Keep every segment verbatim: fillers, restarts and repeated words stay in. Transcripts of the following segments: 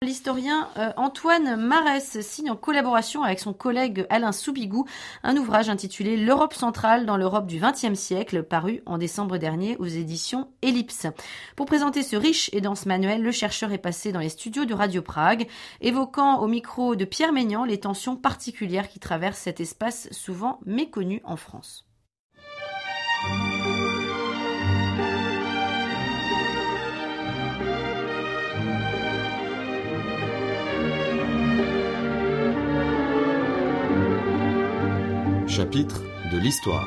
L'historien euh, Antoine Marès signe en collaboration avec son collègue Alain Soubigou un ouvrage intitulé L'Europe centrale dans l'Europe du vingtième siècle, paru en décembre dernier aux éditions Ellipse. Pour présenter ce riche et dense manuel, le chercheur est passé dans les studios de Radio Prague, évoquant au micro de Pierre Maignan les tensions particulières qui traversent cet espace souvent méconnu en France. Chapitre de l'histoire.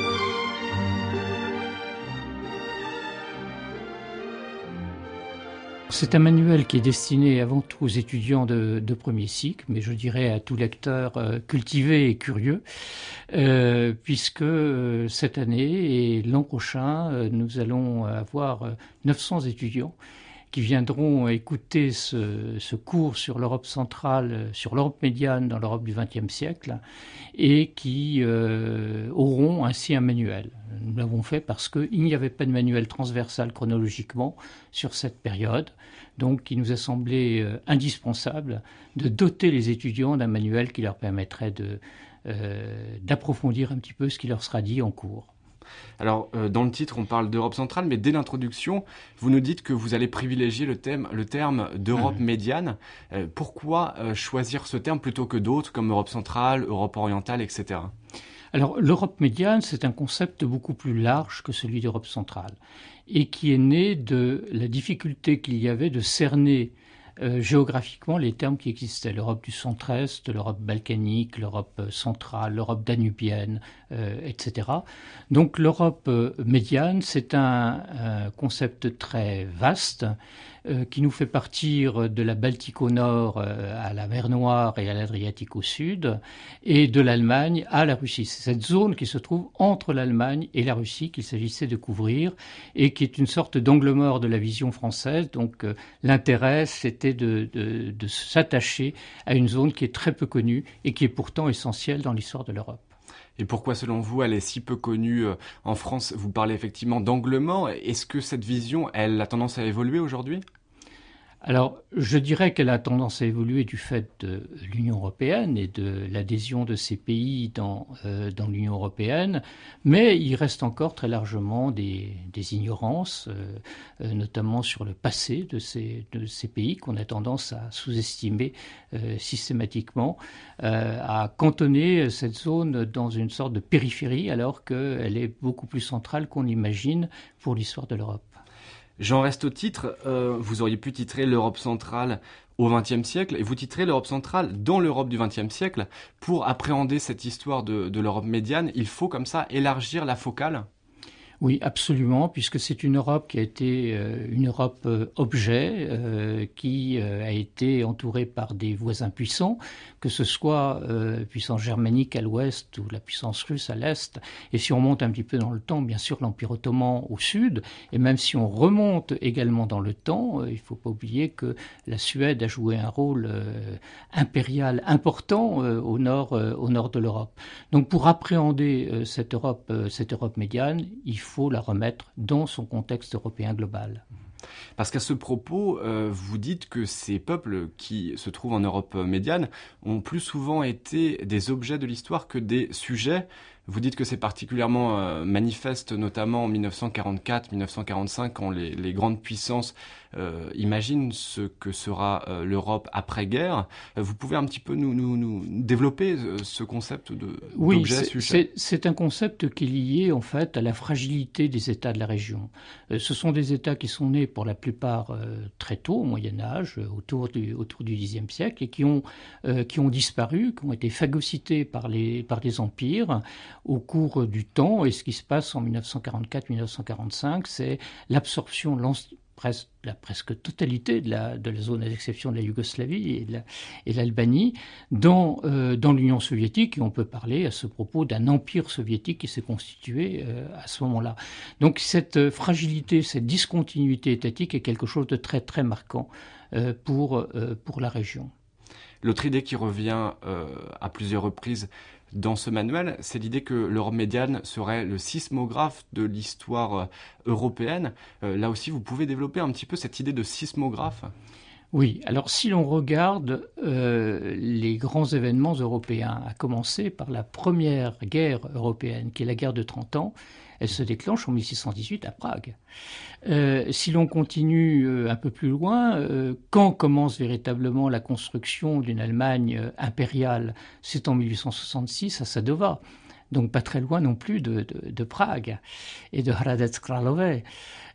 C'est un manuel qui est destiné avant tout aux étudiants de, de premier cycle, mais je dirais à tout lecteur euh, cultivé et curieux, euh, puisque euh, cette année et l'an prochain, euh, nous allons avoir euh, neuf cents étudiants qui viendront écouter ce, ce cours sur l'Europe centrale, sur l'Europe médiane dans l'Europe du vingtième siècle, et qui euh, auront ainsi un manuel. Nous l'avons fait parce qu'il n'y avait pas de manuel transversal chronologiquement sur cette période, donc il nous a semblé euh, indispensable de doter les étudiants d'un manuel qui leur permettrait de, euh, d'approfondir un petit peu ce qui leur sera dit en cours. Alors, euh, dans le titre, on parle d'Europe centrale, mais dès l'introduction, vous nous dites que vous allez privilégier le, thème, le terme d'Europe mmh. médiane. Euh, pourquoi euh, choisir ce terme plutôt que d'autres, comme Europe centrale, Europe orientale, et cetera. Alors, l'Europe médiane, c'est un concept beaucoup plus large que celui d'Europe centrale, et qui est né de la difficulté qu'il y avait de cerner Euh, géographiquement les termes qui existaient, l'Europe du centre-est, l'Europe balkanique, l'Europe centrale, l'Europe danubienne, euh, et cetera. Donc l'Europe euh, médiane, c'est un, un concept très vaste euh, qui nous fait partir de la Baltique au nord euh, à la mer Noire et à l'Adriatique au sud, et de l'Allemagne à la Russie. C'est cette zone qui se trouve entre l'Allemagne et la Russie qu'il s'agissait de couvrir, et qui est une sorte d'angle mort de la vision française. Donc euh, l'intérêt, c'était De, de, de s'attacher à une zone qui est très peu connue et qui est pourtant essentielle dans l'histoire de l'Europe. Et pourquoi, selon vous, elle est si peu connue en France? Vous parlez effectivement d'angle mort. Est-ce que cette vision, elle a tendance à évoluer aujourd'hui ? Alors, je dirais qu'elle a tendance à évoluer du fait de l'Union européenne et de l'adhésion de ces pays dans, euh, dans l'Union européenne, mais il reste encore très largement des, des ignorances, euh, euh, notamment sur le passé de ces, de ces pays qu'on a tendance à sous-estimer euh, systématiquement, euh, à cantonner cette zone dans une sorte de périphérie alors qu'elle est beaucoup plus centrale qu'on l'imagine pour l'histoire de l'Europe. J'en reste au titre, euh, vous auriez pu titrer l'Europe centrale au vingtième siècle, et vous titrez l'Europe centrale dans l'Europe du vingtième siècle. Pour appréhender cette histoire de, de l'Europe médiane, il faut comme ça élargir la focale ? Oui, absolument, puisque c'est une Europe qui a été euh, une Europe euh, objet, euh, qui euh, a été entourée par des voisins puissants, que ce soit euh, puissance germanique à l'ouest ou la puissance russe à l'est. Et si on monte un petit peu dans le temps, bien sûr, l'Empire ottoman au sud. Et même si on remonte également dans le temps, euh, il ne faut pas oublier que la Suède a joué un rôle euh, impérial important euh, au nord, euh, au nord de l'Europe. Donc, pour appréhender euh, cette Europe, euh, cette Europe médiane, il faut faut la remettre dans son contexte européen global. Parce qu'à ce propos, euh, vous dites que ces peuples qui se trouvent en Europe médiane ont plus souvent été des objets de l'histoire que des sujets. Vous dites que c'est particulièrement euh, manifeste, notamment en dix-neuf cent quarante-quatre dix-neuf cent quarante-cinq, quand les, les grandes puissances euh, imaginent ce que sera euh, l'Europe après-guerre. Euh, vous pouvez un petit peu nous, nous, nous développer euh, ce concept de, oui, d'objet, c'est, sujet ? c'est, c'est un concept qui est lié en fait à la fragilité des États de la région. Euh, ce sont des États qui sont nés pour la plupart euh, très tôt, au Moyen-Âge, euh, autour du, autour du dixième siècle, et qui ont, euh, qui ont disparu, qui ont été phagocytés par les, par les empires au cours du temps. Et ce qui se passe en dix-neuf cent quarante-quatre dix-neuf cent quarante-cinq, c'est l'absorption, presque, la presque totalité de la, de la zone, à l'exception de la Yougoslavie et, de la, et l'Albanie, dans, euh, dans l'Union soviétique. Et on peut parler à ce propos d'un empire soviétique qui s'est constitué euh, à ce moment-là. Donc cette fragilité, cette discontinuité étatique est quelque chose de très très marquant euh, pour, euh, pour la région. L'autre idée qui revient euh, à plusieurs reprises dans ce manuel, c'est l'idée que l'Europe médiane serait le sismographe de l'histoire euh, européenne. Euh, là aussi, vous pouvez développer un petit peu cette idée de sismographe ? Oui, alors si l'on regarde euh, les grands événements européens, à commencer par la première guerre européenne, qui est la guerre de trente ans, elle se déclenche en mille six cent dix-huit à Prague. Euh, si l'on continue euh, un peu plus loin, euh, quand commence véritablement la construction d'une Allemagne euh, impériale? C'est en mille huit cent soixante-six à Sadova, donc pas très loin non plus de, de, de Prague et de Hradec Králové.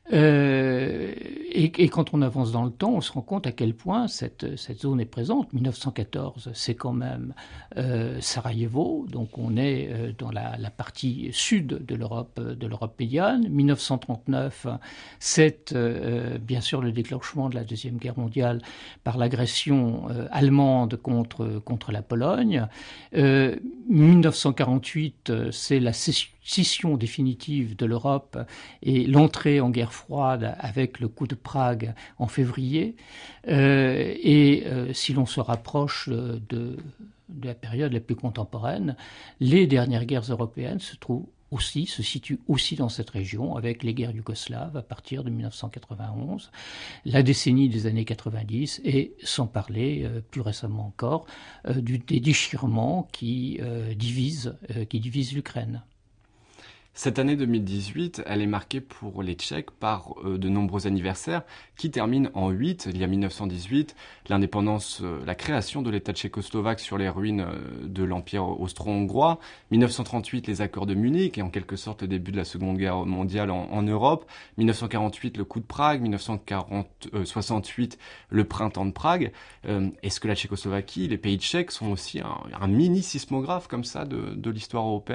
Euh, et, et quand on avance dans le temps, on se rend compte à quel point cette, cette zone est présente. mille neuf cent quatorze, c'est quand même euh, Sarajevo, donc on est euh, dans la, la partie sud de l'Europe, de l'Europe médiane. mille neuf cent trente-neuf, c'est euh, bien sûr le déclenchement de la Deuxième Guerre mondiale par l'agression euh, allemande contre, contre la Pologne. Euh, mille neuf cent quarante-huit, c'est la scission scission définitive de l'Europe et l'entrée en guerre froide avec le coup de Prague en février. Euh, et euh, si l'on se rapproche de, de la période la plus contemporaine, les dernières guerres européennes se trouvent aussi, se situent aussi dans cette région, avec les guerres yougoslaves à partir de mille neuf cent quatre-vingt-onze, la décennie des années quatre-vingt-dix, et sans parler, euh, plus récemment encore, euh, du, des déchirements qui, euh, divisent, euh, qui divisent l'Ukraine. Cette année deux mille dix-huit, elle est marquée pour les Tchèques par euh, de nombreux anniversaires qui terminent en huit. Il y a mille neuf cent dix-huit, l'indépendance, euh, la création de l'État tchécoslovaque sur les ruines euh, de l'Empire austro-hongrois. mille neuf cent trente-huit, les accords de Munich et en quelque sorte le début de la Seconde Guerre mondiale en, en Europe. mille neuf cent quarante-huit, le coup de Prague. mille neuf cent soixante-huit, le printemps de Prague. Euh, est-ce que la Tchécoslovaquie, les pays tchèques sont aussi un, un mini-sismographe comme ça de, de l'histoire européenne ?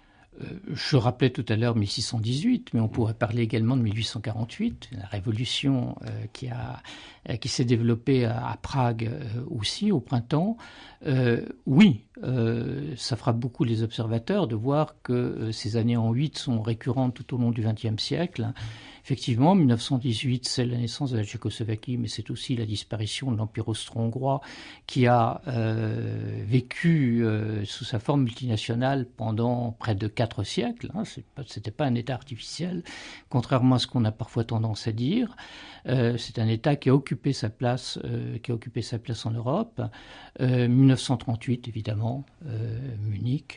Je rappelais tout à l'heure mille six cent dix-huit, mais on pourrait parler également de mille huit cent quarante-huit, la révolution euh, qui, a, euh, qui s'est développée à, à Prague euh, aussi au printemps. Euh, oui, euh, ça frappe beaucoup les observateurs de voir que euh, ces années en huit sont récurrentes tout au long du vingtième siècle. Effectivement, mille neuf cent dix-huit, c'est la naissance de la Tchécoslovaquie, mais c'est aussi la disparition de l'Empire austro-hongrois qui a euh, vécu euh, sous sa forme multinationale pendant près de quatre siècles. Hein. C'était pas un État artificiel, contrairement à ce qu'on a parfois tendance à dire. Euh, c'est un État qui a occupé sa place, euh, qui a occupé sa place en Europe. Euh, mille neuf cent trente-huit, évidemment, euh, Munich.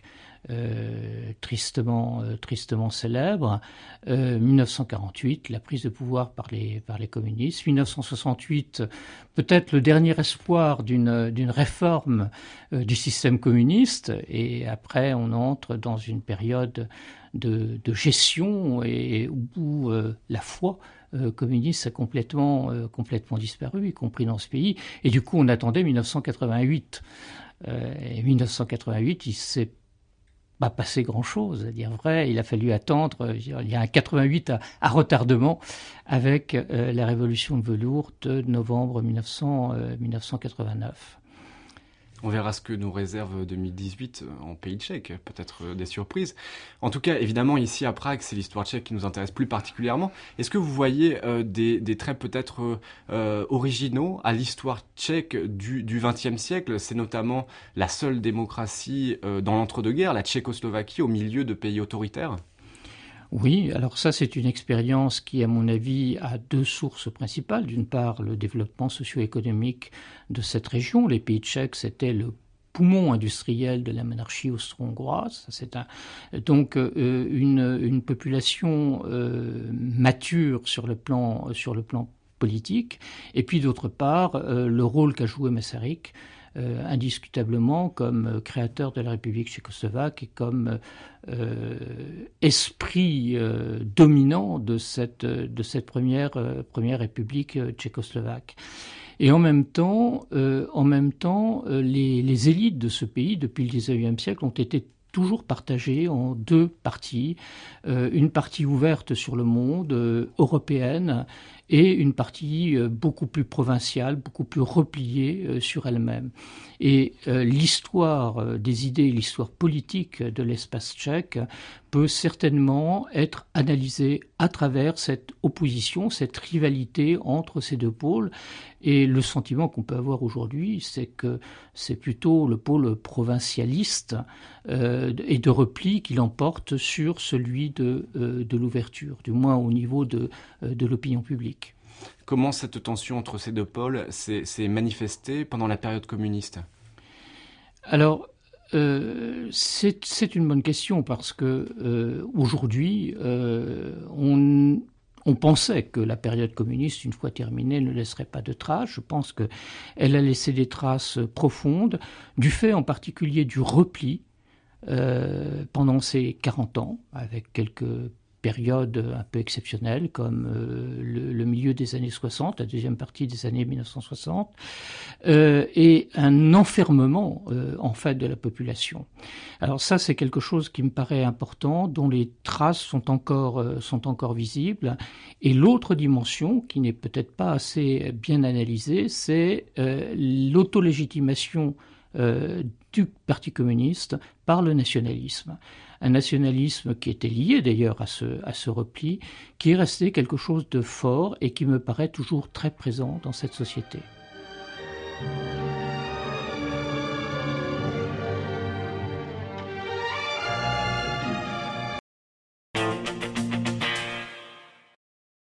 Euh, tristement, euh, tristement célèbre. Euh, mille neuf cent quarante-huit, la prise de pouvoir par les, par les communistes. mille neuf cent soixante-huit, peut-être le dernier espoir d'une, d'une réforme euh, du système communiste. Et après, on entre dans une période de, de gestion et où euh, la foi euh, communiste a complètement, euh, complètement disparu, y compris dans ce pays. Et du coup, on attendait mille neuf cent quatre-vingt-huit. Euh, et mille neuf cent quatre-vingt-huit, il s'est pas passé grand-chose, à dire vrai. Il a fallu attendre, il y a un quatre-vingt-huit à, à retardement avec euh, la révolution de velours de novembre mille neuf cents, euh, mille neuf cent quatre-vingt-neuf. On verra ce que nous réserve deux mille dix-huit en pays tchèque, peut-être des surprises. En tout cas, évidemment, ici à Prague, c'est l'histoire tchèque qui nous intéresse plus particulièrement. Est-ce que vous voyez euh, des, des traits peut-être euh, originaux à l'histoire tchèque du, du vingtième siècle? C'est notamment la seule démocratie euh, dans l'entre-deux-guerres, la Tchécoslovaquie, au milieu de pays autoritaires. Oui, alors ça c'est une expérience qui, à mon avis, a deux sources principales. D'une part, le développement socio-économique de cette région. Les pays tchèques, c'était le poumon industriel de la monarchie austro-hongroise. C'est un, donc euh, une, une population euh, mature sur le plan, sur le plan politique. Et puis d'autre part, euh, le rôle qu'a joué Masaryk, Euh, indiscutablement comme euh, créateur de la République tchécoslovaque et comme euh, esprit euh, dominant de cette, de cette première, euh, première République euh, tchécoslovaque. Et en même temps, euh, en même temps euh, les, les élites de ce pays, depuis le dix-neuvième siècle, ont été toujours partagée en deux parties. Euh, une partie ouverte sur le monde, euh, européenne, et une partie euh, beaucoup plus provinciale, beaucoup plus repliée euh, sur elle-même. Et euh, l'histoire euh, des idées, l'histoire politique de l'espace tchèque peut certainement être analysée à travers cette opposition, cette rivalité entre ces deux pôles. Et le sentiment qu'on peut avoir aujourd'hui, c'est que c'est plutôt le pôle provincialiste euh, et de repli qui l'emporte sur celui de, euh, de l'ouverture, du moins au niveau de, euh, de l'opinion publique. Comment cette tension entre ces deux pôles s'est, s'est manifestée pendant la période communiste ? Alors, euh, c'est, c'est une bonne question parce que euh, aujourd'hui, euh, on, on pensait que la période communiste, une fois terminée, ne laisserait pas de traces. Je pense qu'elle a laissé des traces profondes, du fait en particulier du repli euh, pendant ces quarante ans, avec quelques période un peu exceptionnelle comme euh, le, le milieu des années soixante, la deuxième partie des années mille neuf cent soixante, euh, et un enfermement euh, en fait de la population. Alors ça, c'est quelque chose qui me paraît important, dont les traces sont encore, euh, sont encore visibles. Et l'autre dimension, qui n'est peut-être pas assez bien analysée, c'est euh, l'autolégitimation euh, du Parti communiste par le nationalisme. Un nationalisme qui était lié d'ailleurs à ce, à ce repli, qui est resté quelque chose de fort et qui me paraît toujours très présent dans cette société.